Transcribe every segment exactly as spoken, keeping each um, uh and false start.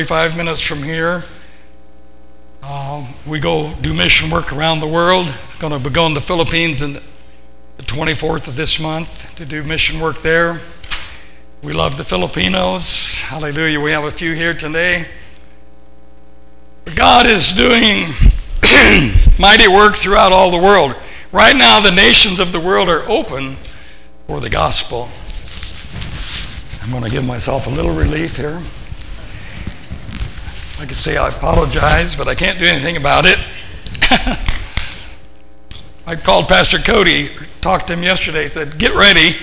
Five minutes from here, uh, we go do mission work around the world. Going to be going to the Philippines on the twenty-fourth of this month to do mission work there. We love the Filipinos. Hallelujah. We have a few here today. But God is doing mighty work throughout all the world. Right now, the nations of the world are open for the gospel. I'm going to give myself a little relief here. I could say I apologize, but I can't do anything about it. I called Pastor Cody, talked to him yesterday, said, get ready.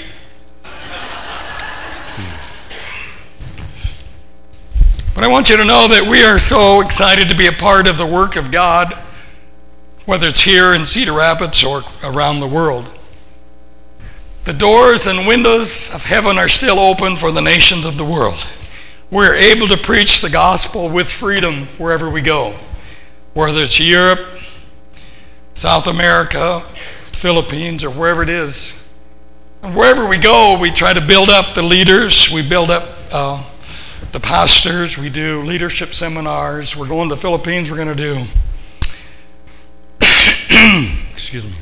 But I want you to know that we are so excited to be a part of the work of God, whether it's here in Cedar Rapids or around the world. The doors and windows of heaven are still open for the nations of the world. We're able to preach the gospel with freedom wherever we go, whether it's Europe, South America, Philippines, or wherever it is. And wherever we go, we try to build up the leaders. We build up uh, the pastors. We do leadership seminars. We're going to the Philippines. We're going to do, excuse me,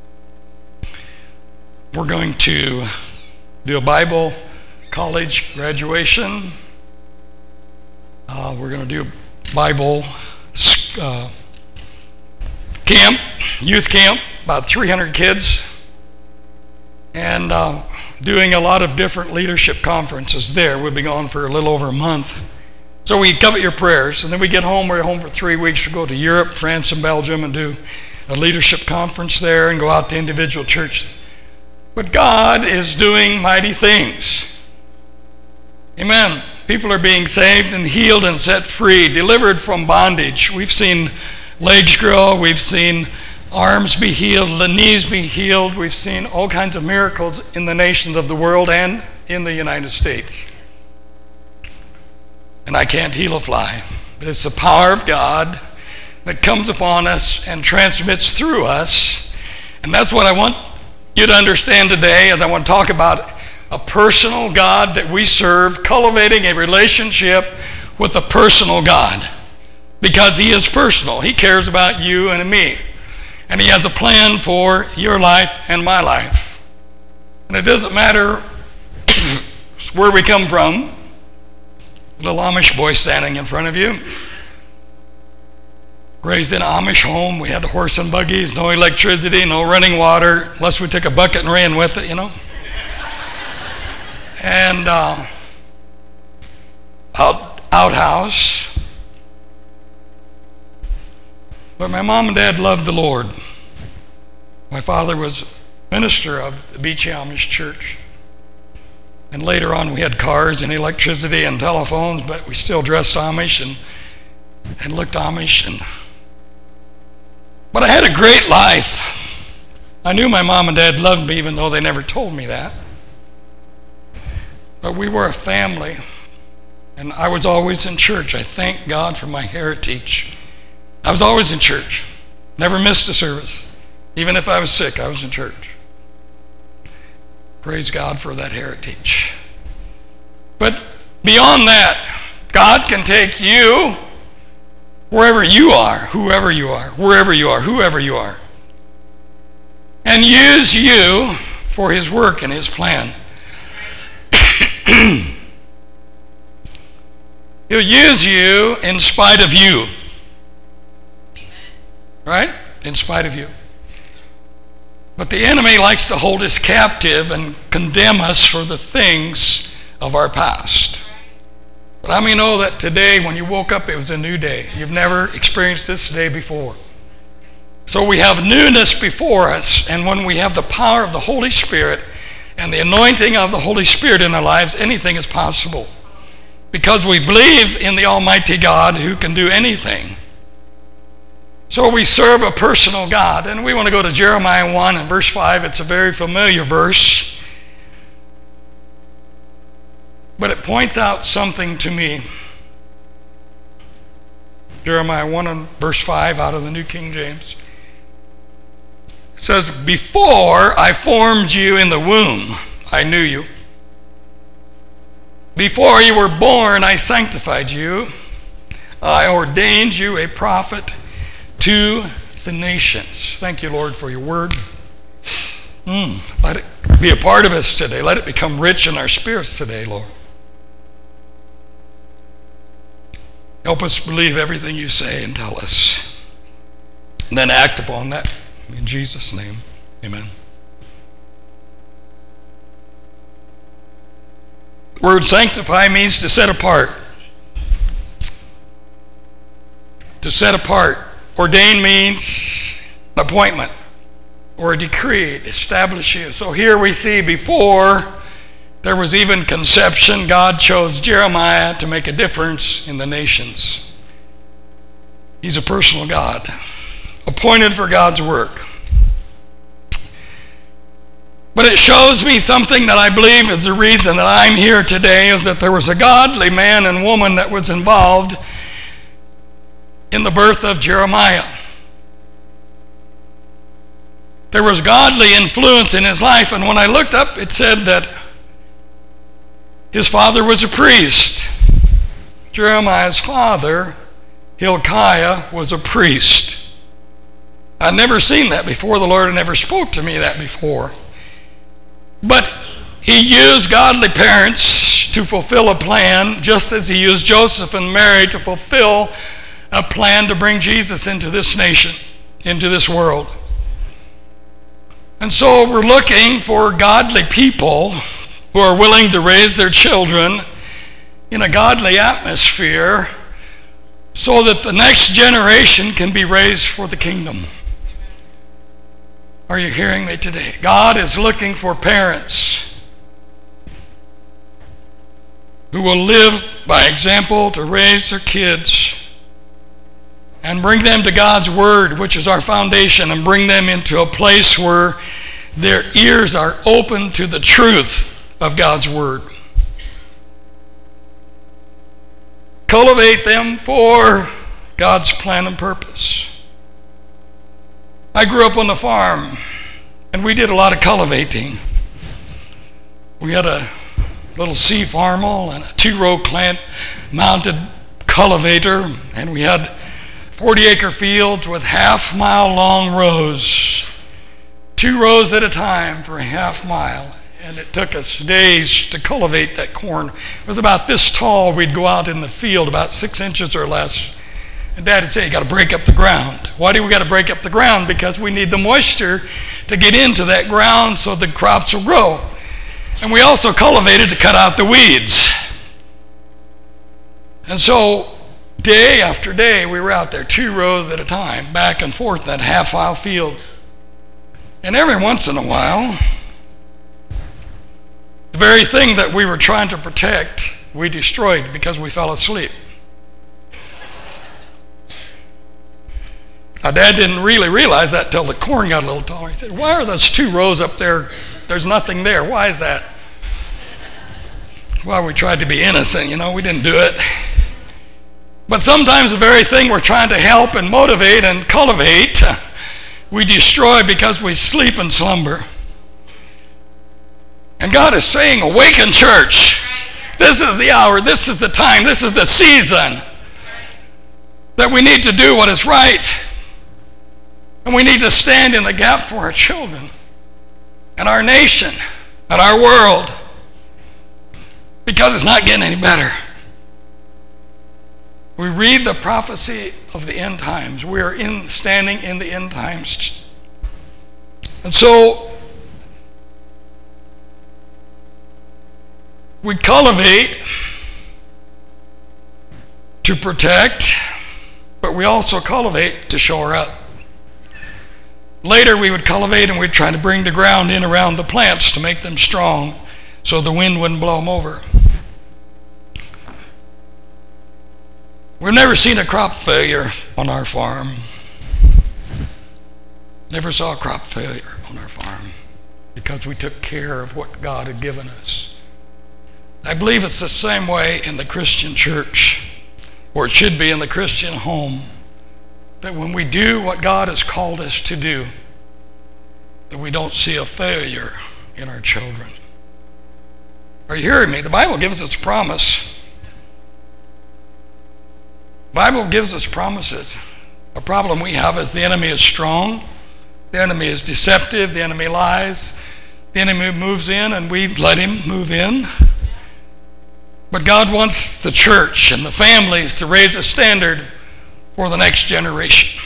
we're going to do a Bible college graduation. Uh, we're going to do a Bible uh, camp, youth camp, about three hundred kids, and uh, doing a lot of different leadership conferences there. We'll be gone for a little over a month. So we covet your prayers, and then we get home. We're home for three weeks. We go to Europe, France, and Belgium and do a leadership conference there and go out to individual churches. But God is doing mighty things. Amen. People are being saved and healed and set free, delivered from bondage. We've seen legs grow. We've seen arms be healed, the knees be healed. We've seen all kinds of miracles in the nations of the world and in the United States. And I can't heal a fly, but it's the power of God that comes upon us and transmits through us. And that's what I want you to understand today, as I want to talk about a personal God that we serve, cultivating a relationship with a personal God. Because he is personal. He cares about you and me. And he has a plan for your life and my life. And it doesn't matter where we come from. Little Amish boy standing in front of you. Raised in an Amish home. We had horse and buggies, no electricity, no running water, unless we took a bucket and ran with it, you know. And uh, out, outhouse. But my mom and dad loved the Lord. My father was minister of the Beachy Amish Church. And later on we had cars and electricity and telephones, but we still dressed Amish and, and looked Amish. And, but I had a great life. I knew my mom and dad loved me, even though they never told me that. But we were a family, and I was always in church. I thank God for my heritage. I was always in church. Never missed a service. Even if I was sick, I was in church. Praise God for that heritage. But beyond that, God can take you wherever you are, whoever you are, wherever you are, whoever you are, and use you for his work and his plan. He'll use you in spite of you. Right? In spite of you. But the enemy likes to hold us captive and condemn us for the things of our past. But how many know that today, when you woke up, it was a new day? You've never experienced this day before. So we have newness before us, and when we have the power of the Holy Spirit and the anointing of the Holy Spirit in our lives, anything is possible. Because we believe in the Almighty God who can do anything. So we serve a personal God. And we want to go to Jeremiah one and verse five. It's a very familiar verse. But it points out something to me. Jeremiah one and verse five out of the New King James. It says, before I formed you in the womb, I knew you. Before you were born, I sanctified you. I ordained you a prophet to the nations. Thank you, Lord, for your word. Mm, let it be a part of us today. Let it become rich in our spirits today, Lord. Help us believe everything you say and tell us, and then act upon that. In Jesus' name, amen. The word sanctify means to set apart. To set apart. Ordain means an appointment or a decree, establish you. So here we see before there was even conception, God chose Jeremiah to make a difference in the nations. He's a personal God, appointed for God's work. But it shows me something that I believe is the reason that I'm here today, is that there was a godly man and woman that was involved in the birth of Jeremiah. There was godly influence in his life, and when I looked up, it said that his father was a priest. Jeremiah's father, Hilkiah, was a priest. I'd never seen that before. The Lord had never spoke to me that before. But he used godly parents to fulfill a plan, just as he used Joseph and Mary to fulfill a plan to bring Jesus into this nation, into this world. And so we're looking for godly people who are willing to raise their children in a godly atmosphere so that the next generation can be raised for the kingdom. Are you hearing me today? God is looking for parents who will live by example to raise their kids and bring them to God's word, which is our foundation, and bring them into a place where their ears are open to the truth of God's word. Cultivate them for God's plan and purpose. I grew up on the farm, and we did a lot of cultivating. We had a little C farmal and a two-row clamp mounted cultivator, and we had forty-acre fields with half-mile long rows, two rows at a time for a half mile. And it took us days to cultivate that corn. It was about this tall. We'd go out in the field, about six inches or less. And Dad would say, you got to break up the ground. Why do we got to break up the ground? Because we need the moisture to get into that ground so the crops will grow. And we also cultivated to cut out the weeds. And so day after day, we were out there two rows at a time, back and forth, that half-mile field. And every once in a while, the very thing that we were trying to protect, we destroyed because we fell asleep. Our dad didn't really realize that till the corn got a little taller. He said, why are those two rows up there? There's nothing there. Why is that? Well, we tried to be innocent, you know, we didn't do it. But sometimes the very thing we're trying to help and motivate and cultivate, we destroy because we sleep and slumber. And God is saying, awaken, church. This is the hour, this is the time, this is the season that we need to do what is right. And we need to stand in the gap for our children and our nation and our world, because it's not getting any better. We read the prophecy of the end times. We are in standing in the end times. And so we cultivate to protect, but we also cultivate to shore up. Later we would cultivate and we'd try to bring the ground in around the plants to make them strong so the wind wouldn't blow them over. We've never seen a crop failure on our farm. Never saw a crop failure on our farm because we took care of what God had given us. I believe it's the same way in the Christian church, or it should be in the Christian home, that when we do what God has called us to do, that we don't see a failure in our children. Are you hearing me? The Bible gives us a promise. The Bible gives us promises. A problem we have is the enemy is strong, the enemy is deceptive, the enemy lies, the enemy moves in and we let him move in. But God wants the church and the families to raise a standard for the next generation.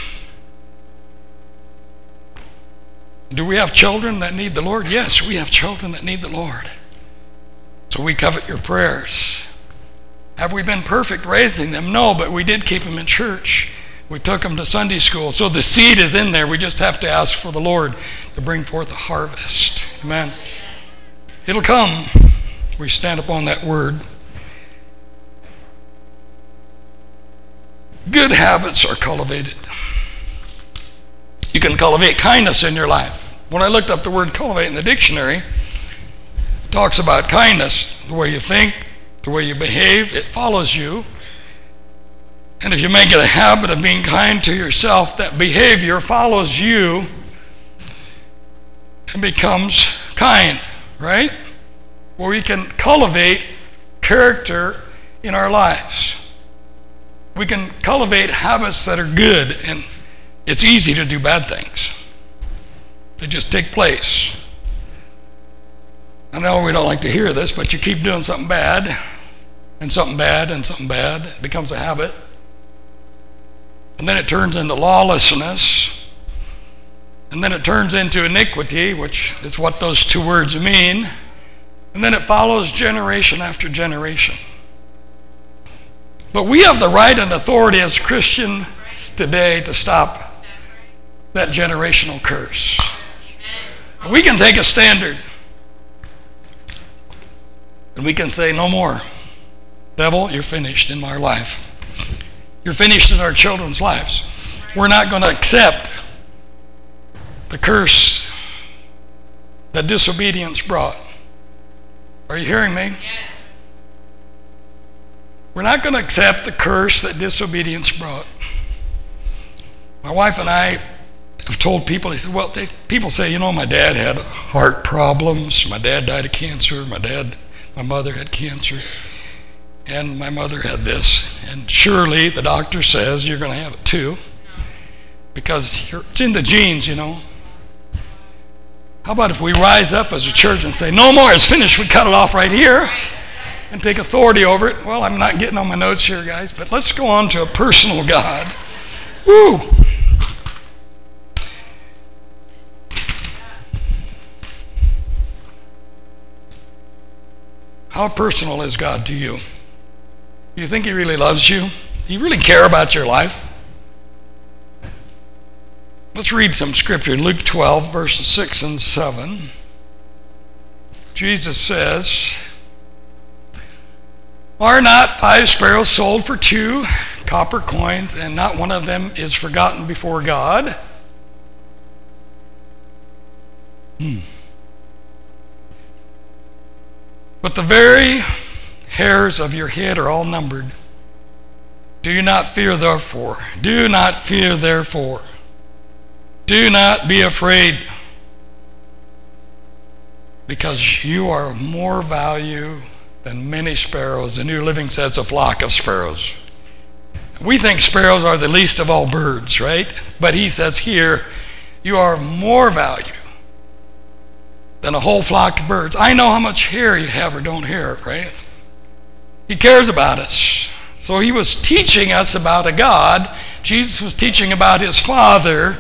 Do we have children that need the Lord? Yes, we have children that need the Lord. So we covet your prayers. Have we been perfect raising them? No, but we did keep them in church. We took them to Sunday school. So the seed is in there. We just have to ask for the Lord to bring forth a harvest. Amen. It'll come. We stand upon that word. Good habits are cultivated. You can cultivate kindness in your life. When I looked up the word cultivate in the dictionary, it talks about kindness, the way you think, the way you behave, it follows you. And if you make it a habit of being kind to yourself, that behavior follows you and becomes kind, right? Where we can cultivate character in our lives. We can cultivate habits that are good, and it's easy to do bad things. They just take place. I know we don't like to hear this, but you keep doing something bad, and something bad, and something bad. It becomes a habit. And then it turns into lawlessness. And then it turns into iniquity, which is what those two words mean. And then it follows generation after generation. But we have the right and authority as Christians today to stop that generational curse. We can take a standard. And we can say, no more. Devil, you're finished in our life. You're finished in our children's lives. We're not going to accept the curse that disobedience brought. Are you hearing me? Yes. We're not going to accept the curse that disobedience brought. My wife and I have told people, he said, well, they, people say, you know, my dad had heart problems. My dad died of cancer. My dad, my mother had cancer. And my mother had this. And surely the doctor says you're going to have it too. Because you're, it's in the genes, you know. How about if we rise up as a church and say, no more, it's finished. We cut it off right here and take authority over it. Well, I'm not getting on my notes here, guys, but let's go on to a personal God. Woo! How personal is God to you? Do you think he really loves you? Do you really care about your life? Let's read some scripture. Luke twelve, verses six and seven. Jesus says, are not five sparrows sold for two copper coins, and not one of them is forgotten before God? Hmm. But the very hairs of your head are all numbered. Do not fear, therefore. Do not fear, therefore. Do not be afraid, because you are of more value than many sparrows. The New Living says a flock of sparrows. We think sparrows are the least of all birds, right? But he says here, you are of more value than a whole flock of birds. I know how much hair you have or don't have, right? He cares about us. So he was teaching us about a God. Jesus was teaching about his Father,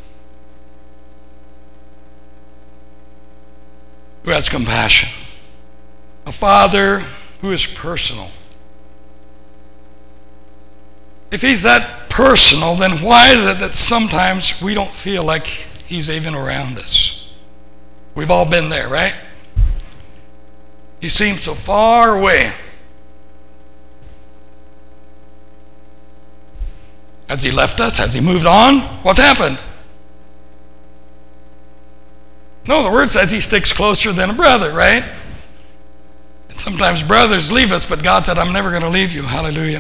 who has compassion. A Father who is personal. If he's that personal, then why is it that sometimes we don't feel like he's even around us? We've all been there, right? He seems so far away. Has he left us? Has he moved on? What's happened? No, the word says he sticks closer than a brother, right? And sometimes brothers leave us, but God said, I'm never going to leave you. Hallelujah.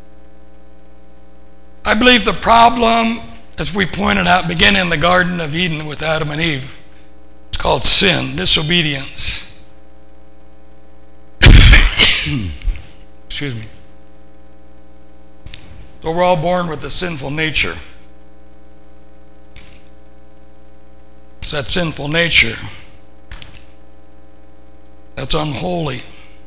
I believe the problem, as we pointed out, began in the Garden of Eden with Adam and Eve. It's called sin, disobedience. Excuse me. So we're all born with a sinful nature. It's that sinful nature that's unholy.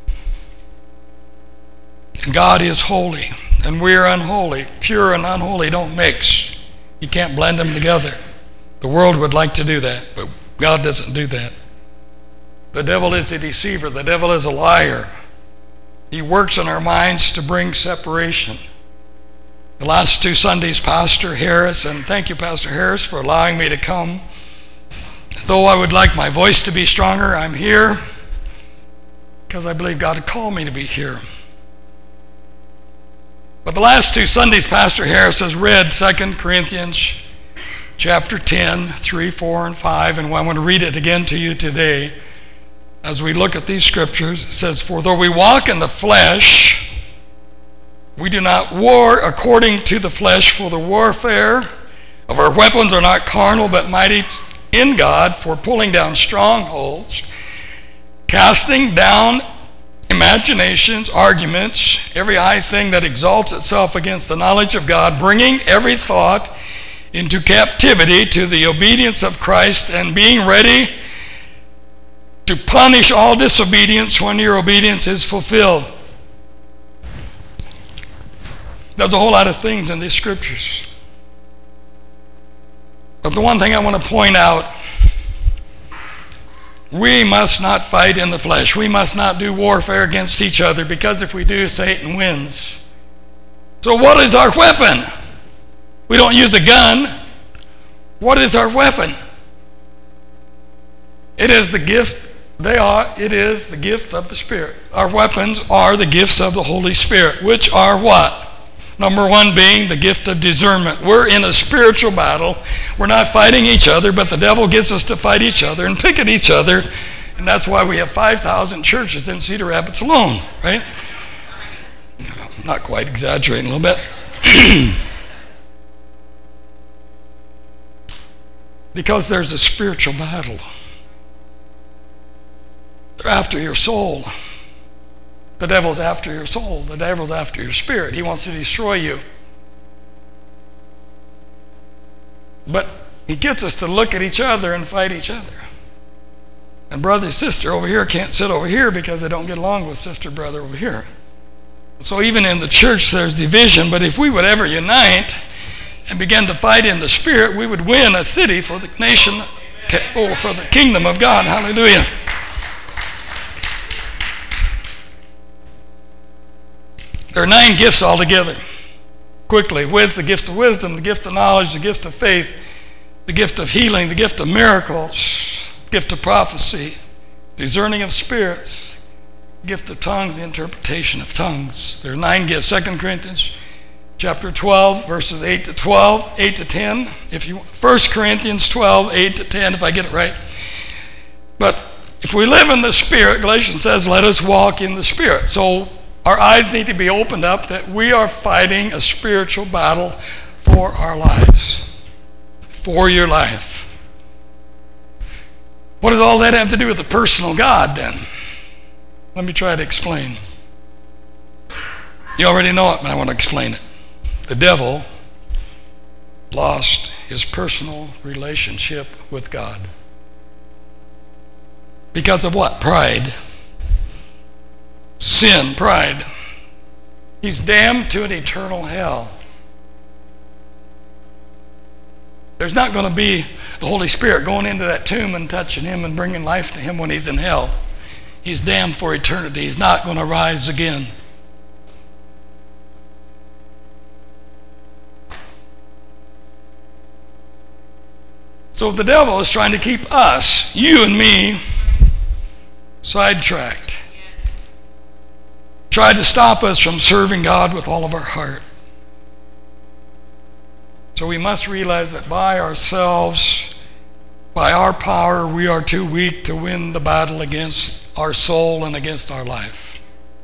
And God is holy, and we're unholy. Pure and unholy don't mix. You can't blend them together. The world would like to do that, but God doesn't do that. The devil is a deceiver. The devil is a liar. He works in our minds to bring separation. The last two Sundays, Pastor Harris, and thank you, Pastor Harris, for allowing me to come. Though I would like my voice to be stronger, I'm here because I believe God had called me to be here. But the last two Sundays, Pastor Harris has read Second Corinthians chapter ten, three, four, and five, and I want to read it again to you today. As we look at these scriptures, it says, "For though we walk in the flesh, we do not war according to the flesh, for the warfare of our weapons are not carnal, but mighty in God for pulling down strongholds, casting down imaginations, arguments, every high thing that exalts itself against the knowledge of God, bringing every thought into captivity to the obedience of Christ, and being ready to punish all disobedience when your obedience is fulfilled." There's a whole lot of things in these scriptures. But the one thing I want to point out, we must not fight in the flesh. We must not do warfare against each other, because if we do, Satan wins. So what is our weapon? We don't use a gun. What is our weapon? It is the gift. They are. It is the gift of the Spirit. Our weapons are the gifts of the Holy Spirit, which are what? Number one being the gift of discernment. We're in a spiritual battle. We're not fighting each other, but the devil gets us to fight each other and pick at each other. And that's why we have five thousand churches in Cedar Rapids alone, right? Not quite, exaggerating a little bit. Because there's a spiritual battle. They're after your soul. The devil's after your soul. The devil's after your spirit. He wants to destroy you. But he gets us to look at each other and fight each other. And brother, sister over here can't sit over here because they don't get along with sister, brother over here. So even in the church there's division, but if we would ever unite and begin to fight in the spirit, we would win a city for the nation, or for the kingdom of God. Hallelujah. There are nine gifts altogether. Quickly, with the gift of wisdom, the gift of knowledge, the gift of faith, the gift of healing, the gift of miracles, the gift of prophecy, discerning of spirits, the gift of tongues, the interpretation of tongues. There are nine gifts. Second Corinthians chapter twelve, verses eight to twelve, eight to ten. If you First Corinthians twelve, eight to ten, if I get it right. But if we live in the Spirit, Galatians says, let us walk in the Spirit. So our eyes need to be opened up that we are fighting a spiritual battle for our lives, for your life. What does all that have to do with the personal God then? Let me try to explain. You already know it, but I want to explain it. The devil lost his personal relationship with God. Because of what? Pride. Sin, pride. He's damned to an eternal hell. There's not going to be the Holy Spirit going into that tomb and touching him and bringing life to him when he's in hell. He's damned for eternity. He's not going to rise again. So the devil is trying to keep us, you and me, sidetracked. Tried to stop us from serving God with all of our heart. So we must realize that by ourselves, by our power, we are too weak to win the battle against our soul and against our life.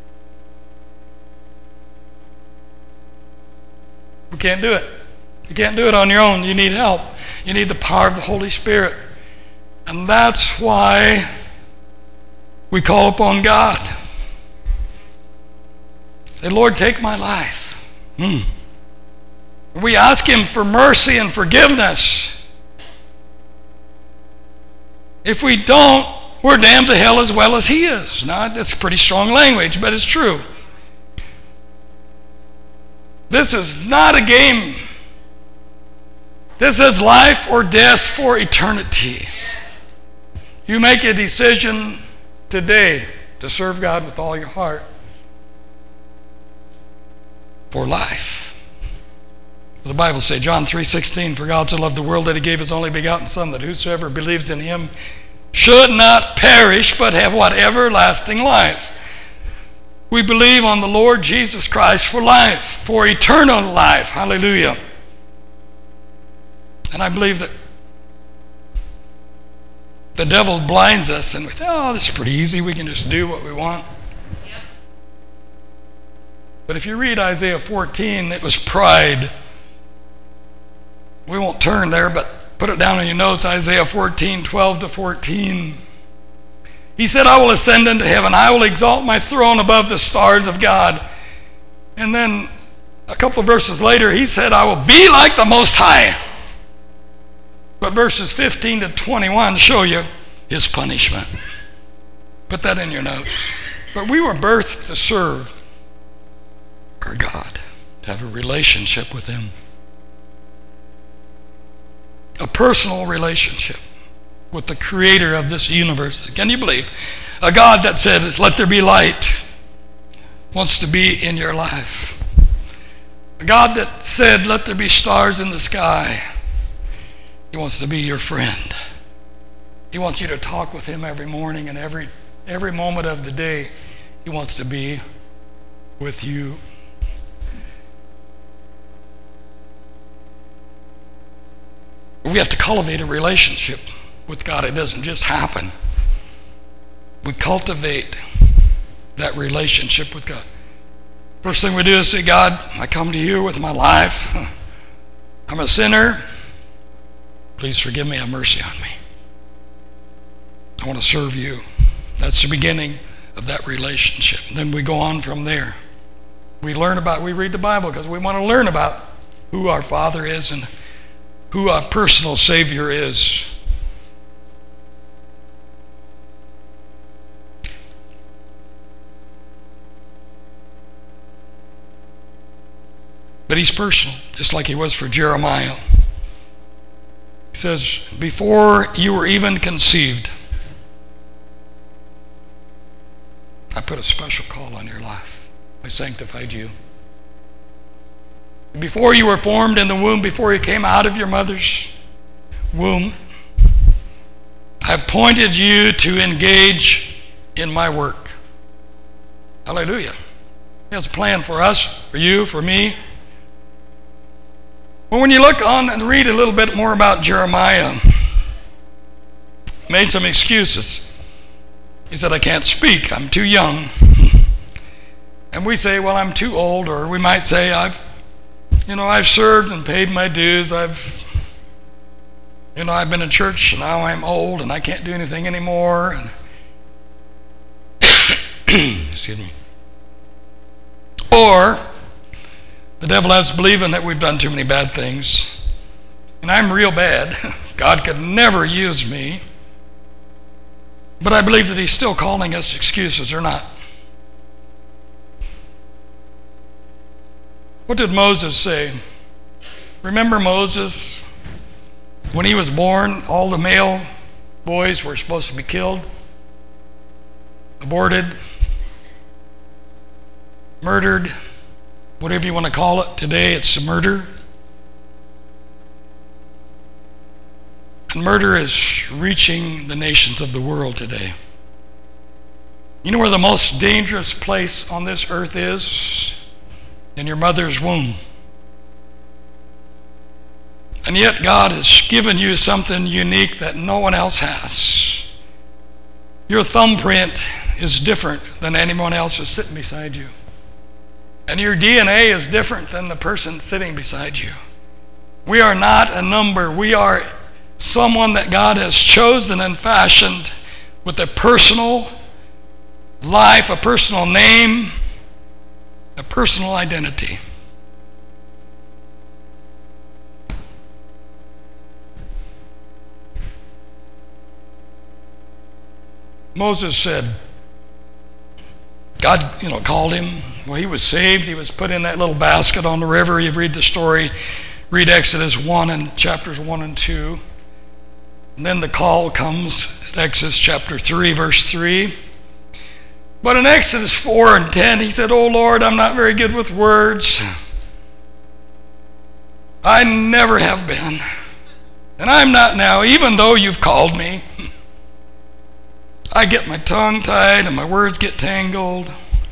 We can't do it. You can't do it on your own. You need help. You need the power of the Holy Spirit. And that's why we call upon God. Say, Lord, take my life. Hmm. we ask him for mercy and forgiveness. If we don't, we're damned to hell as well as he is. Now, that's pretty strong language, but it's true. This is not a game. This is life or death for eternity. You make a decision today to serve God with all your heart for life. The Bible says, John three sixteen, for God so loved the world that he gave his only begotten Son, that whosoever believes in him should not perish, but have what? Everlasting life. We believe on the Lord Jesus Christ for life, for eternal life. Hallelujah. And I believe that the devil blinds us and we think, oh, this is pretty easy. We can just do what we want. Yep. But if you read Isaiah fourteen, it was pride. We won't turn there, but put it down in your notes, Isaiah fourteen, twelve to fourteen. He said, I will ascend into heaven. I will exalt my throne above the stars of God. And then a couple of verses later, he said, I will be like the Most High. But verses fifteen to twenty-one show you his punishment. Put that in your notes. But we were birthed to serve our God, to have a relationship with him. A personal relationship with the creator of this universe. Can you believe? A God that said, let there be light, wants to be in your life. A God that said, let there be stars in the sky. He wants to be your friend. He wants you to talk with him every morning and every every moment of the day. He wants to be with you. We have to cultivate a relationship with God. It doesn't just happen. We cultivate that relationship with God. First thing we do is say, God, I come to you with my life. I'm a sinner. Please forgive me, have mercy on me. I want to serve you. That's the beginning of that relationship. Then we go on from there. We learn about, we read the Bible because we want to learn about who our Father is and who our personal Savior is. But he's personal, just like he was for Jeremiah. He says, before you were even conceived, I put a special call on your life. I sanctified you. Before you were formed in the womb, before you came out of your mother's womb, I appointed you to engage in my work. Hallelujah. He has a plan for us, for you, for me. Well, when you look on and read a little bit more about Jeremiah, he made some excuses. He said, I can't speak, I'm too young. And we say, well, I'm too old, or we might say, I've, you know, I've served and paid my dues. I've, you know, I've been in church, and now I'm old, and I can't do anything anymore. And excuse me. Or the devil has us believing that we've done too many bad things, and I'm real bad. God could never use me. But I believe that he's still calling us excuses or not. What did Moses say? Remember Moses? When he was born, all the male boys were supposed to be killed, aborted, murdered, whatever you want to call it. Today it's murder. And murder is reaching the nations of the world today. You know where the most dangerous place on this earth is? In your mother's womb. And yet God has given you something unique that no one else has. Your thumbprint is different than anyone else who's sitting beside you. And your D N A is different than the person sitting beside you. We are not a number. We are someone that God has chosen and fashioned with a personal life, a personal name, a personal identity. Moses said, God, you know, called him. Well, he was saved. He was put in that little basket on the river. You read the story, read Exodus one and chapters one and two. And then the call comes at Exodus chapter three, verse three. But in Exodus four and ten, he said, "Oh Lord, I'm not very good with words. I never have been. And I'm not now, even though you've called me. I get my tongue tied and my words get tangled."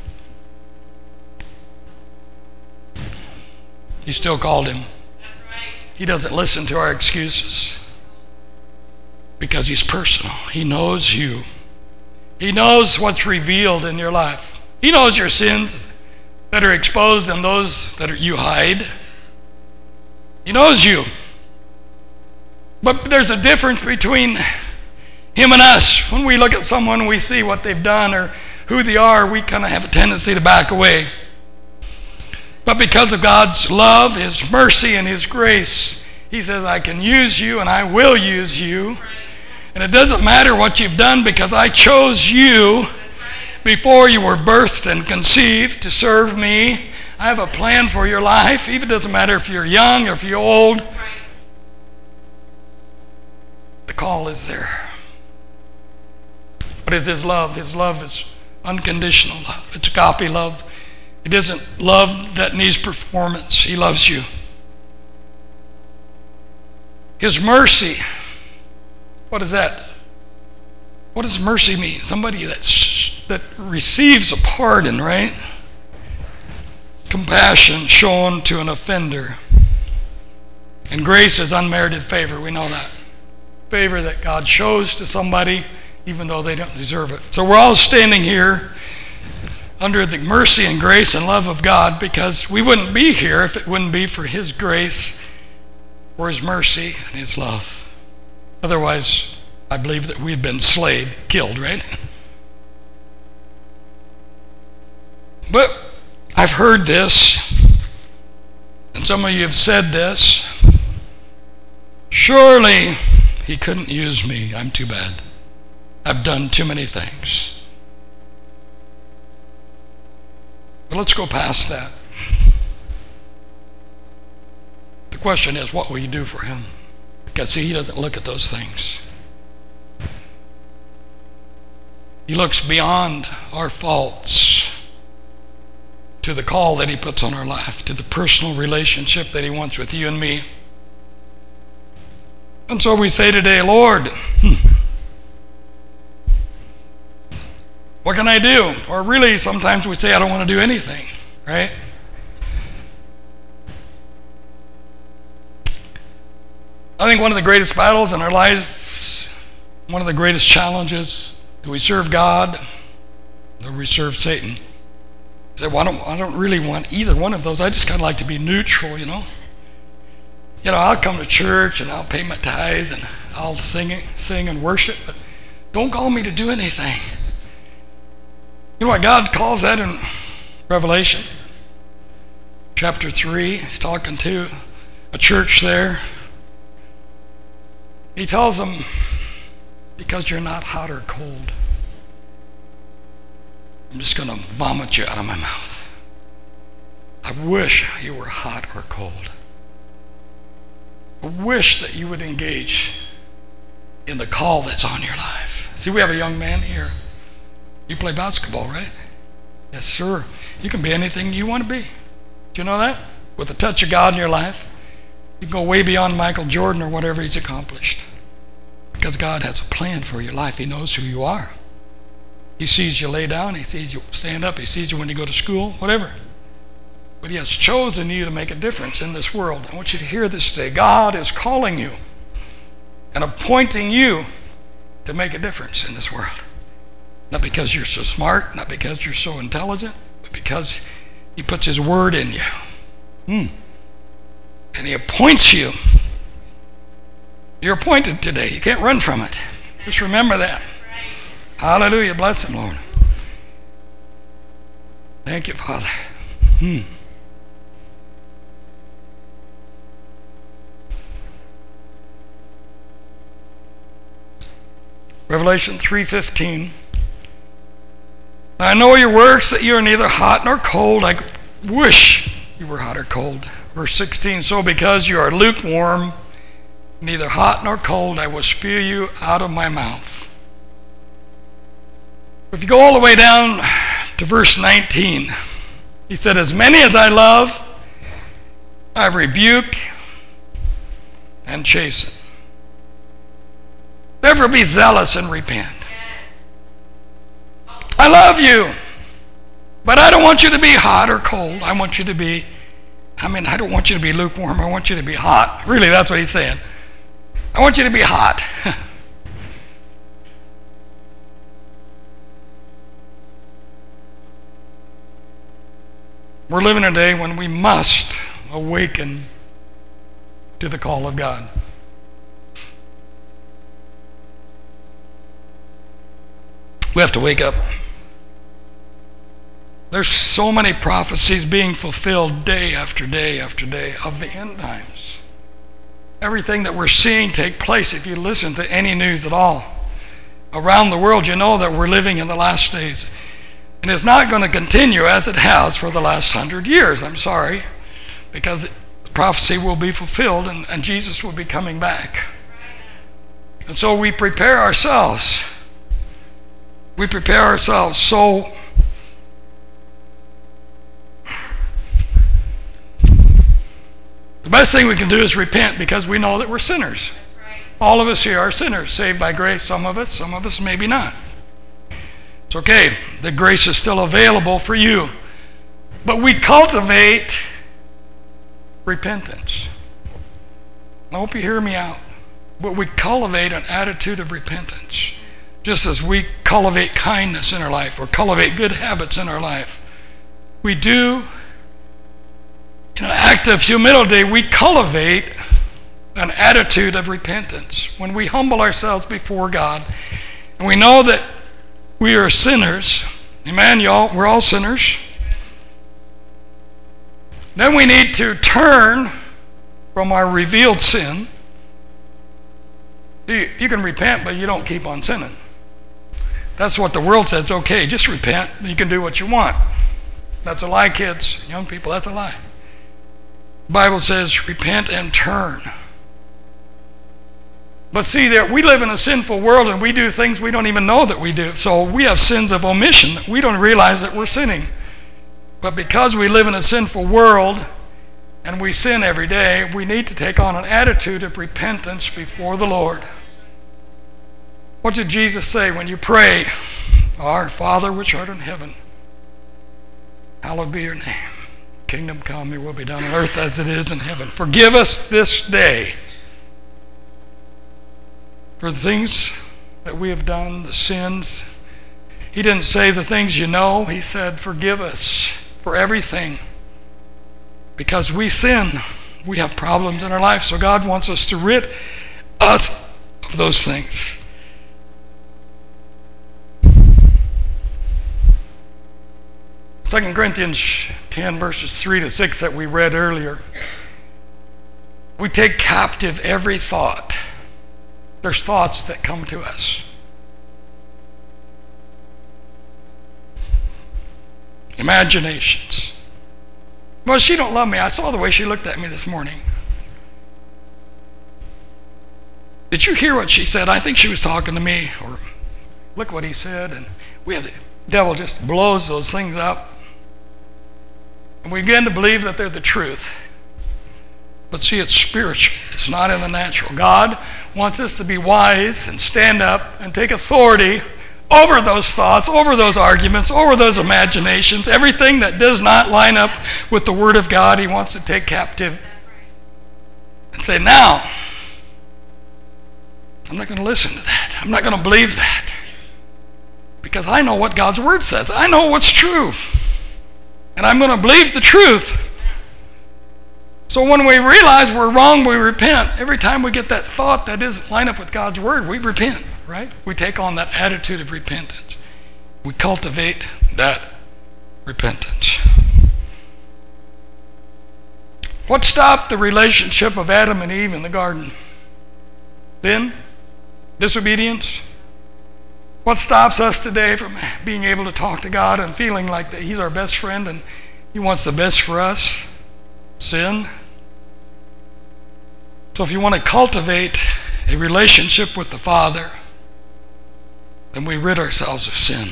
He still called him. That's right. He doesn't listen to our excuses because he's personal. He knows you. He knows what's revealed in your life. He knows your sins that are exposed and those that are, you hide. He knows you. But there's a difference between him and us. When we look at someone, we see what they've done or who they are, we kind of have a tendency to back away. But because of God's love, His mercy, and His grace, He says, I can use you and I will use you. And it doesn't matter what you've done because I chose you before you were birthed and conceived to serve me. I have a plan for your life. Even doesn't matter if you're young or if you're old. The call is there. What is His love? His love is unconditional love. It's agape love. It isn't love that needs performance. He loves you. His mercy. What is that? What does mercy mean? Somebody that's, that receives a pardon, right? Compassion shown to an offender. And grace is unmerited favor. We know that. Favor that God shows to somebody even though they don't deserve it. So we're all standing here under the mercy and grace and love of God because we wouldn't be here if it wouldn't be for His grace, for His mercy, and His love. Otherwise, I believe that we'd been slayed, killed, right? But I've heard this, and some of you have said this. Surely He couldn't use me. I'm too bad. I've done too many things. But let's go past that. The question is, what will you do for Him? Because see, He doesn't look at those things. He looks beyond our faults to the call that He puts on our life, to the personal relationship that He wants with you and me. And so we say today, Lord, what can I do? Or really, sometimes we say, I don't want to do anything, right? I think one of the greatest battles in our lives, one of the greatest challenges, do we serve God or do we serve Satan? You say, well, I don't, I don't really want either one of those. I just kind of like to be neutral, you know. You know, I'll come to church and I'll pay my tithes and I'll sing, sing and worship, but don't call me to do anything. You know what God calls that in Revelation? Chapter three, He's talking to a church there. He tells them, because you're not hot or cold, I'm just going to vomit you out of my mouth. I wish you were hot or cold. I wish that you would engage in the call that's on your life. See, we have a young man here. You play basketball, right? Yes, sir. You can be anything you want to be. Do you know that? With the touch of God in your life, you can go way beyond Michael Jordan or whatever he's accomplished. Because God has a plan for your life. He knows who you are. He sees you lay down. He sees you stand up. He sees you when you go to school, whatever. But He has chosen you to make a difference in this world. I want you to hear this today. God is calling you and appointing you to make a difference in this world. Not because you're so smart, not because you're so intelligent, but because He puts His word in you. Hmm. And He appoints you. You're appointed today. You can't run from it. Just remember that. Hallelujah. Bless Him, Lord. Thank you, Father. Hmm. Revelation three fifteen. I know your works, that you are neither hot nor cold. I wish you were hot or cold. Verse sixteen, so because you are lukewarm, neither hot nor cold, I will spew you out of my mouth. If you go all the way down to verse nineteen, he said, as many as I love, I rebuke and chasten. Therefore be zealous and repent. I love you, but I don't want you to be hot or cold. I want you to be, I mean, I don't want you to be lukewarm. I want you to be hot. Really, that's what he's saying. I want you to be hot. We're living a day when we must awaken to the call of God. We have to wake up. There's so many prophecies being fulfilled day after day after day of the end times. Everything that we're seeing take place, if you listen to any news at all around the world, you know that we're living in the last days. And it's not going to continue as it has for the last hundred years. I'm sorry, because prophecy will be fulfilled and, and Jesus will be coming back. And so we prepare ourselves. We prepare ourselves. So the best thing we can do is repent, because we know that we're sinners. All of us here are sinners, saved by grace. Some of us, some of us maybe not. It's okay. The grace is still available for you. But we cultivate repentance. I hope you hear me out. But we cultivate an attitude of repentance. Just as we cultivate kindness in our life or cultivate good habits in our life. We do, in an act of humility, we cultivate an attitude of repentance. When we humble ourselves before God, and we know that we are sinners, amen, y'all, we're all sinners, then we need to turn from our revealed sin. You, you can repent, but you don't keep on sinning. That's what the world says. Okay, just repent. You can do what you want. That's a lie, kids. Young people, that's a lie. The Bible says repent and turn. But see, there we live in a sinful world and we do things we don't even know that we do. So we have sins of omission. We don't realize that we're sinning. But because we live in a sinful world and we sin every day, we need to take on an attitude of repentance before the Lord. What did Jesus say when you pray? Our Father which art in heaven, hallowed be your name. Kingdom come, your will be done on earth as it is in heaven. Forgive us this day for the things that we have done, the sins. He didn't say the things you know. He said, forgive us for everything. Because we sin. We have problems in our life. So God wants us to rid us of those things. Second Corinthians ten, verses three to six that we read earlier. We take captive every thought. There's thoughts that come to us. Imaginations. Well, she don't love me. I saw the way she looked at me this morning. Did you hear what she said? I think she was talking to me. Or look what he said. And we have the devil just blows those things up. And we begin to believe that they're the truth. But see, it's spiritual. It's not in the natural. God wants us to be wise and stand up and take authority over those thoughts, over those arguments, over those imaginations. Everything that does not line up with the Word of God, He wants to take captive. And say, now, I'm not going to listen to that. I'm not going to believe that. Because I know what God's Word says. I know what's true. And I'm going to believe the truth. So when we realize we're wrong, we repent. Every time we get that thought that doesn't line up with God's Word, we repent, right? We take on that attitude of repentance. We cultivate that repentance. What stopped the relationship of Adam and Eve in the garden? Sin? Disobedience? What stops us today from being able to talk to God and feeling like that He's our best friend and He wants the best for us? Sin. So if you want to cultivate a relationship with the Father, then we rid ourselves of sin.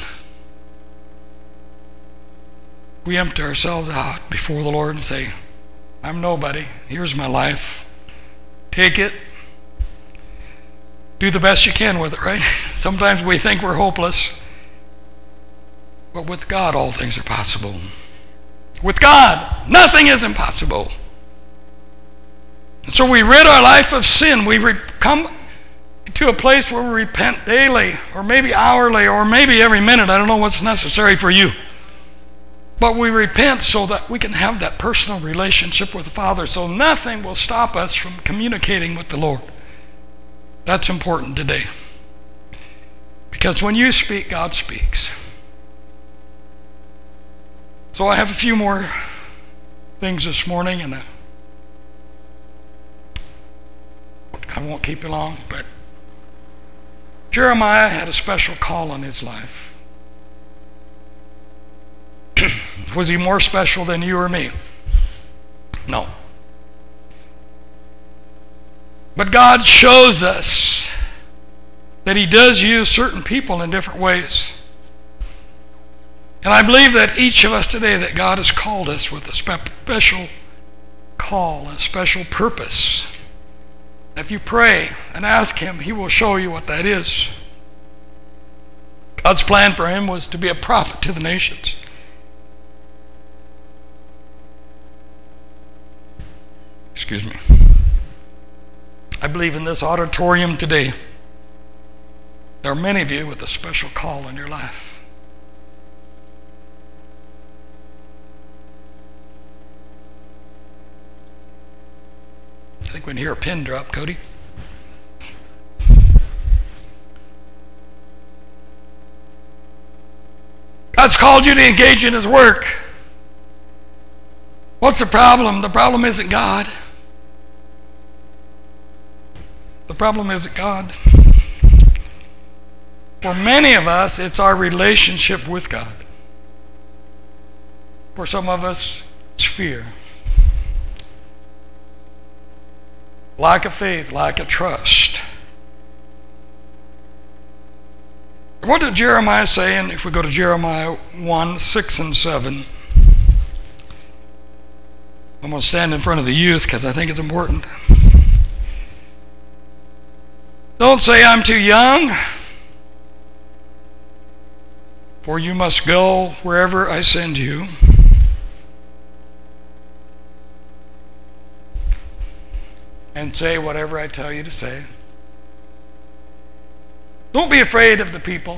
We empty ourselves out before the Lord and say, I'm nobody. Here's my life. Take it. Do the best you can with it, right? Sometimes we think we're hopeless. But with God, all things are possible. With God, nothing is impossible. And so we rid our life of sin. We re- come to a place where we repent daily, or maybe hourly, or maybe every minute. I don't know what's necessary for you. But we repent so that we can have that personal relationship with the Father, so nothing will stop us from communicating with the Lord. That's important today. Because when you speak, God speaks. So I have a few more things this morning, and I won't keep you long, but Jeremiah had a special call on his life. Was he more special than you or me? No. But God shows us that He does use certain people in different ways. And I believe that each of us today, that God has called us with a special call and a special purpose. If you pray and ask Him, He will show you what that is. God's plan for him was to be a prophet to the nations. Excuse me. I believe in this auditorium today, there are many of you with a special call in your life. I think we can hear a pin drop, Cody. God's called you to engage in His work. What's the problem? The problem isn't God. The problem isn't God. For many of us, it's our relationship with God. For some of us, it's fear. Lack of faith, lack of trust. What did Jeremiah say? And if we go to Jeremiah one, six and seven, I'm going to stand in front of the youth because I think it's important. Don't say I'm too young, for you must go wherever I send you. And say whatever I tell you to say. Don't be afraid of the people,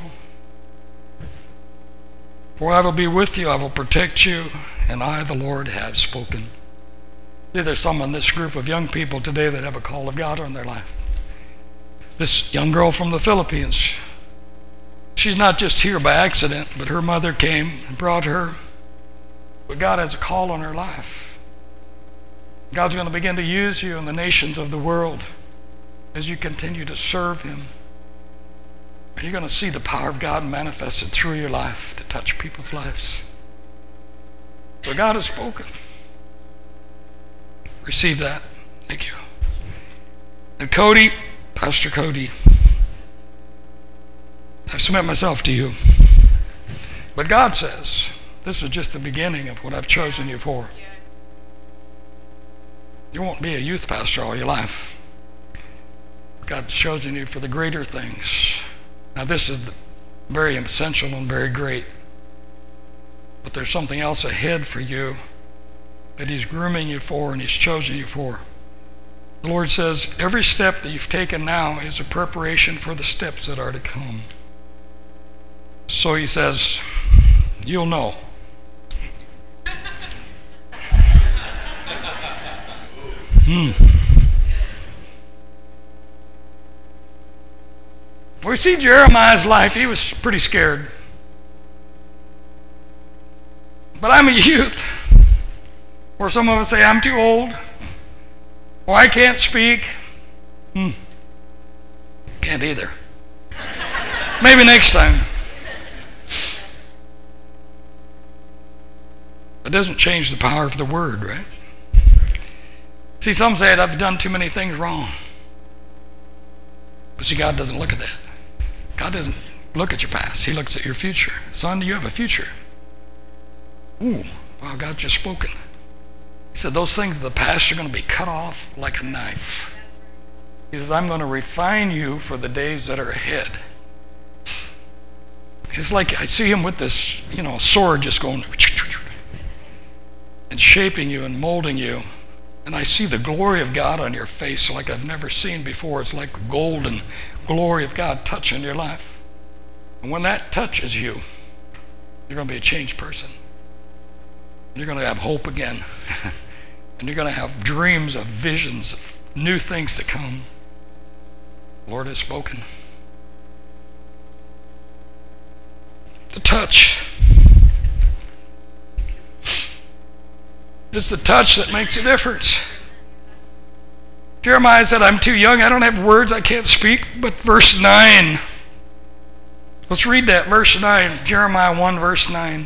for I will be with you, I will protect you, and I, the Lord, have spoken. See, there's some in this group of young people today that have a call of God on their life. This young girl from the Philippines, she's not just here by accident, but her mother came and brought her. But God has a call on her life. God's going to begin to use you in the nations of the world as you continue to serve Him. And you're going to see the power of God manifested through your life to touch people's lives. So God has spoken. Receive that. Thank you. And Cody, Pastor Cody, I've submit myself to you. But God says, this is just the beginning of what I've chosen you for. You won't be a youth pastor all your life. God's chosen you for the greater things. Now this is very essential and very great. But there's something else ahead for you that He's grooming you for and He's chosen you for. The Lord says every step that you've taken now is a preparation for the steps that are to come. So He says, you'll know. Hmm. We see Jeremiah's life. He was pretty scared. But I'm a youth. Or some of us say, I'm too old. Or I can't speak. Hmm. Can't either. Maybe next time. It doesn't change the power of the word, right? See, some say I've done too many things wrong. But see, God doesn't look at that. God doesn't look at your past. He looks at your future. Son, you have a future. Ooh, wow, God just spoken. He said those things of the past are going to be cut off like a knife. He says, I'm going to refine you for the days that are ahead. It's like I see him with this, you know, sword just going and shaping you and molding you. And I see the glory of God on your face like I've never seen before. It's like the golden glory of God touching your life. And when that touches you, you're going to be a changed person. You're going to have hope again. And you're going to have dreams of visions of new things to come. The Lord has spoken. The touch. It's the touch that makes a difference. Jeremiah said, I'm too young, I don't have words, I can't speak. But verse nine. Let's read that, verse nine. Jeremiah one, verse nine.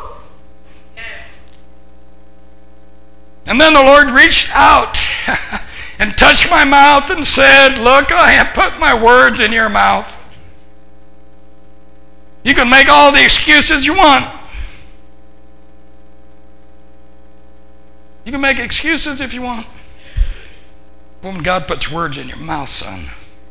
And then the Lord reached out and touched my mouth and said, look, I have put my words in your mouth. You can make all the excuses you want. You can make excuses if you want. But when God puts words in your mouth, son,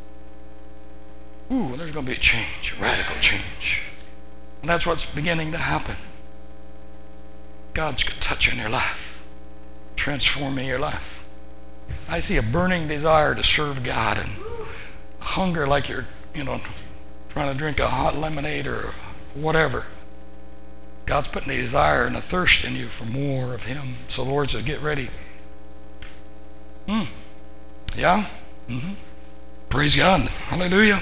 ooh, there's going to be a change, a radical change. And that's what's beginning to happen. God's going to touch in your life, transforming your life. I see a burning desire to serve God and a hunger like you're, you know, trying to drink a hot lemonade or whatever. God's putting a desire and a thirst in you for more of him. So the Lord says, get ready. Hmm. Yeah? Mm-hmm. Praise God. Hallelujah.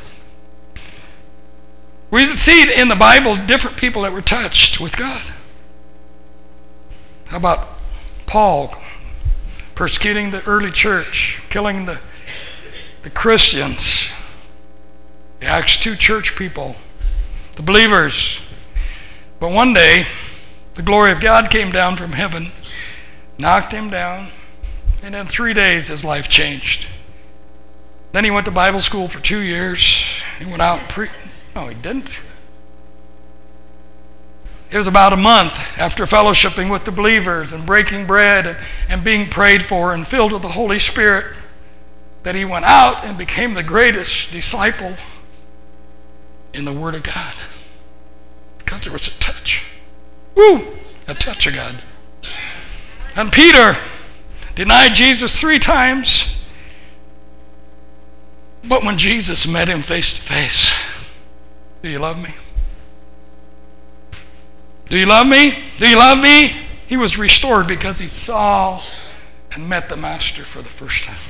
We see in the Bible different people that were touched with God. How about Paul persecuting the early church, killing the, the Christians, the Acts two church people, the believers. But one day, the glory of God came down from heaven, knocked him down, and in three days his life changed. Then he went to Bible school for two years. He went out and preached. No, he didn't. It was about a month after fellowshipping with the believers and breaking bread and being prayed for and filled with the Holy Spirit that he went out and became the greatest disciple in the Word of God. Because there was a touch. Woo! A touch of God. And Peter denied Jesus three times. But when Jesus met him face to face, do you love me? Do you love me? Do you love me? He was restored because he saw and met the Master for the first time.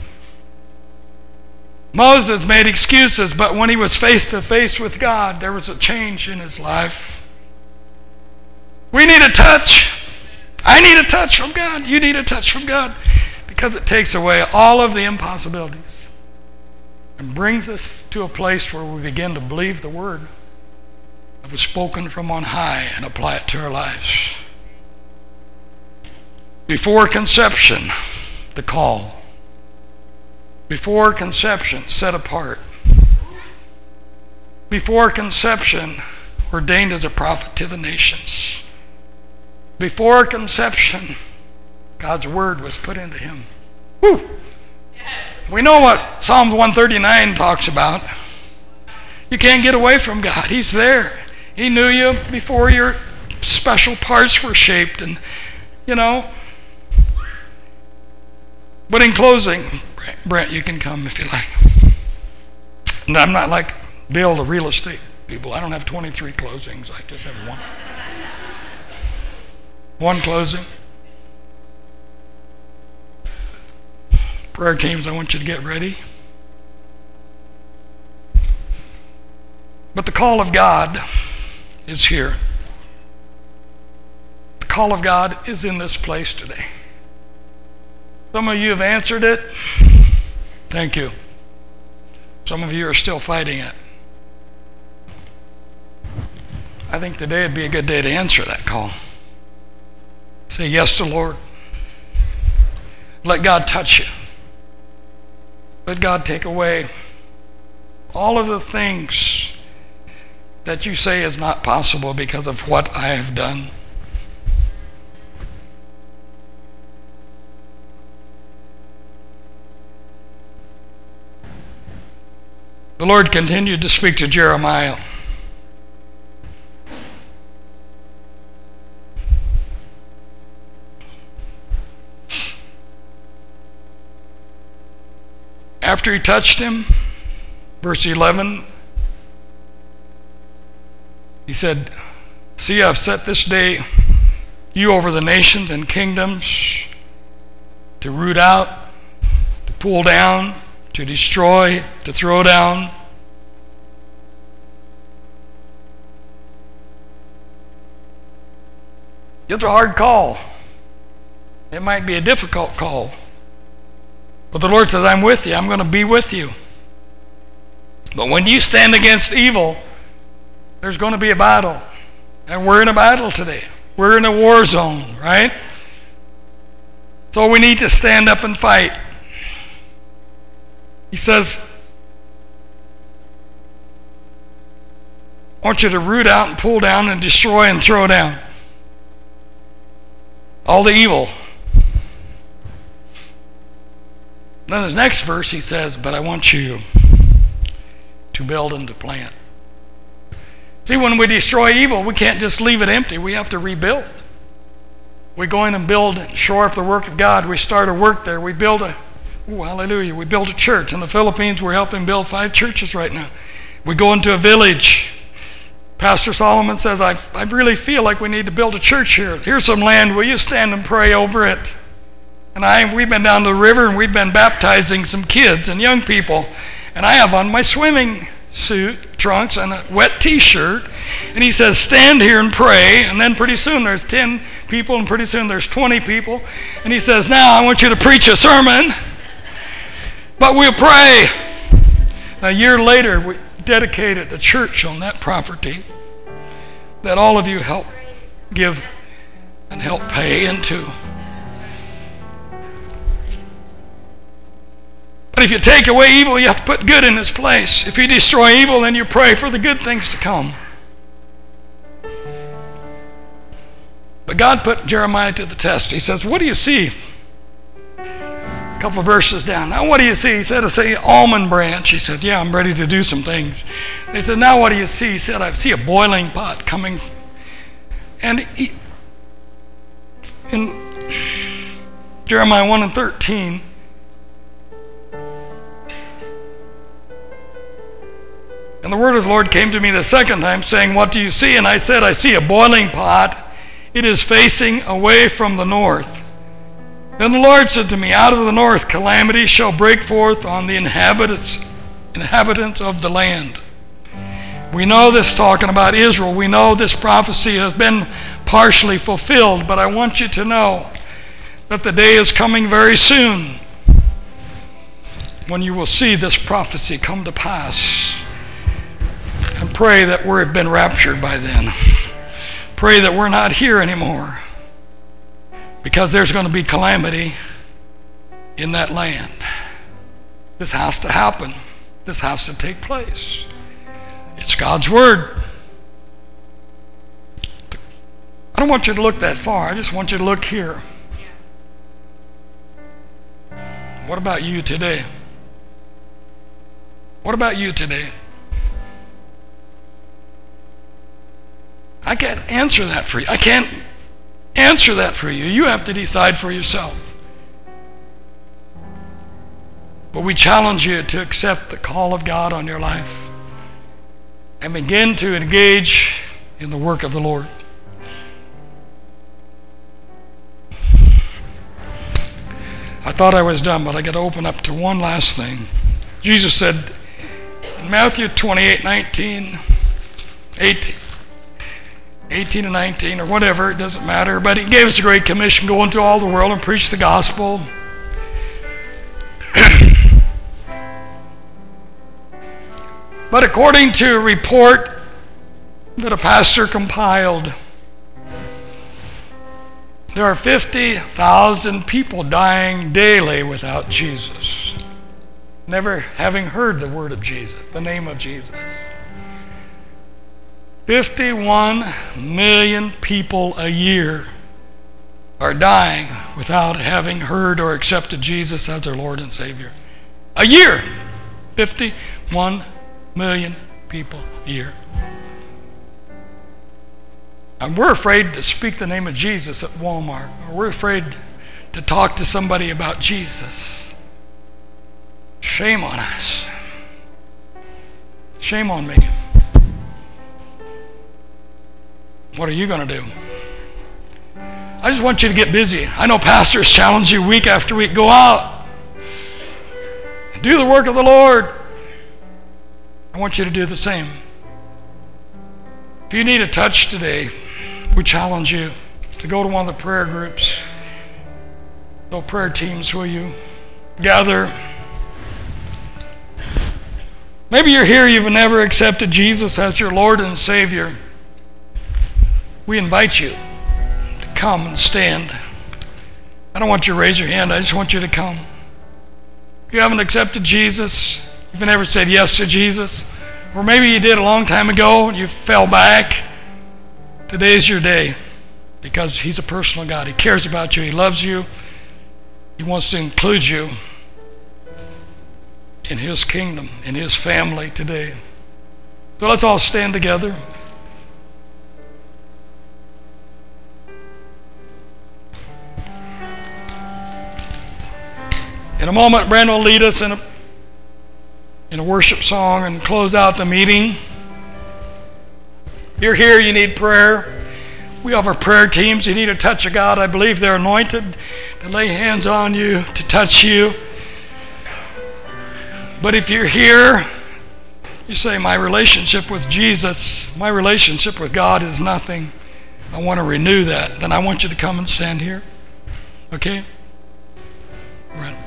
Moses made excuses, but when he was face to face with God, there was a change in his life. We need a touch. I need a touch from God. You need a touch from God, because it takes away all of the impossibilities and brings us to a place where we begin to believe the word that was spoken from on high and apply it to our lives. Before conception, the call. Before conception, set apart. Before conception, ordained as a prophet to the nations. Before conception, God's word was put into him. Woo! We know what Psalms one thirty-nine talks about. You can't get away from God. He's there. He knew you before your special parts were shaped. And, you know. But in closing, Brent, you can come if you like. And I'm not like Bill, the real estate people. I don't have twenty-three closings. I just have one. One closing. Prayer teams, I want you to get ready. But the call of God is here. The call of God is in this place today. Some of you have answered it. Thank you. Some of you are still fighting it. I think today would be a good day to answer that call. Say yes to the Lord. Let God touch you. Let God take away all of the things that you say is not possible because of what I have done. The Lord continued to speak to Jeremiah. After he touched him, verse eleven, he said, see, I've set this day you over the nations and kingdoms to root out, to pull down, to destroy, to throw down. It's a hard call. It might be a difficult call. But the Lord says, I'm with you. I'm going to be with you. But when you stand against evil, there's going to be a battle. And we're in a battle today. We're in a war zone, right? So we need to stand up and fight. He says, I want you to root out and pull down and destroy and throw down all the evil. Then the next verse he says, but I want you to build and to plant. See, when we destroy evil, we can't just leave it empty. We have to rebuild. We go in and build and shore up the work of God. We start a work there. We build a, oh, hallelujah, we build a church. In the Philippines, we're helping build five churches right now. We go into a village. Pastor Solomon says, I, I really feel like we need to build a church here. Here's some land. Will you stand and pray over it? And I, we've been down to the river and we've been baptizing some kids and young people. And I have on my swimming suit, trunks, and a wet t-shirt. And he says, stand here and pray. And then pretty soon there's ten people, and pretty soon there's twenty people. And he says, now I want you to preach a sermon, but we'll pray. A year later, we dedicated a church on that property that all of you help give and help pay into. But if you take away evil, you have to put good in its place. If you destroy evil, then you pray for the good things to come. But God put Jeremiah to the test. He says, what do you see? A couple of verses down. Now what do you see? He said, I see almond branch. He said, yeah, I'm ready to do some things. They said, now what do you see? He said, I see a boiling pot coming. And he, in Jeremiah one and thirteen, and the word of the Lord came to me the second time, saying, what do you see? And I said, I see a boiling pot. It is facing away from the north. Then the Lord said to me, out of the north calamity shall break forth on the inhabitants, inhabitants of the land. We know this talking about Israel. We know this prophecy has been partially fulfilled, but I want you to know that the day is coming very soon when you will see this prophecy come to pass. And pray that we've been raptured by then. Pray that we're not here anymore, because there's going to be calamity in that land. This has to happen. This has to take place. It's God's word. I don't want you to look that far. I just want you to look here. What about you today? What about you today? I can't answer that for you. I can't answer that for you. You have to decide for yourself. But we challenge you to accept the call of God on your life and begin to engage in the work of the Lord. I thought I was done, but I got to open up to one last thing. Jesus said in Matthew twenty-eight, nineteen, eighteen, eighteen and nineteen, or whatever, it doesn't matter, but he gave us a great commission: go into all the world and preach the gospel. But according to a report that a pastor compiled. There are fifty thousand people dying daily without Jesus, never having heard the word of Jesus, the name of Jesus. fifty-one million people a year are dying without having heard or accepted Jesus as their Lord and Savior. A year! fifty-one million people a year. And we're afraid to speak the name of Jesus at Walmart, or we're afraid to talk to somebody about Jesus. Shame on us. Shame on me. What are you going to do? I just want you to get busy. I know pastors challenge you week after week. Go out. Do the work of the Lord. I want you to do the same. If you need a touch today, we challenge you to go to one of the prayer groups. Those prayer teams, will you gather? Maybe you're here, you've never accepted Jesus as your Lord and Savior. We invite you to come and stand. I don't want you to raise your hand, I just want you to come. If you haven't accepted Jesus, you've never said yes to Jesus, or maybe you did a long time ago and you fell back, today's your day, because He's a personal God. He cares about you, He loves you, He wants to include you in His kingdom, in His family today. So let's all stand together. In a moment, Brandon will lead us in a, in a worship song and close out the meeting. You're here, you need prayer. We have our prayer teams. You need a touch of God. I believe they're anointed to lay hands on you, to touch you. But if you're here, you say, my relationship with Jesus, my relationship with God is nothing. I want to renew that. Then I want you to come and stand here. Okay? Right.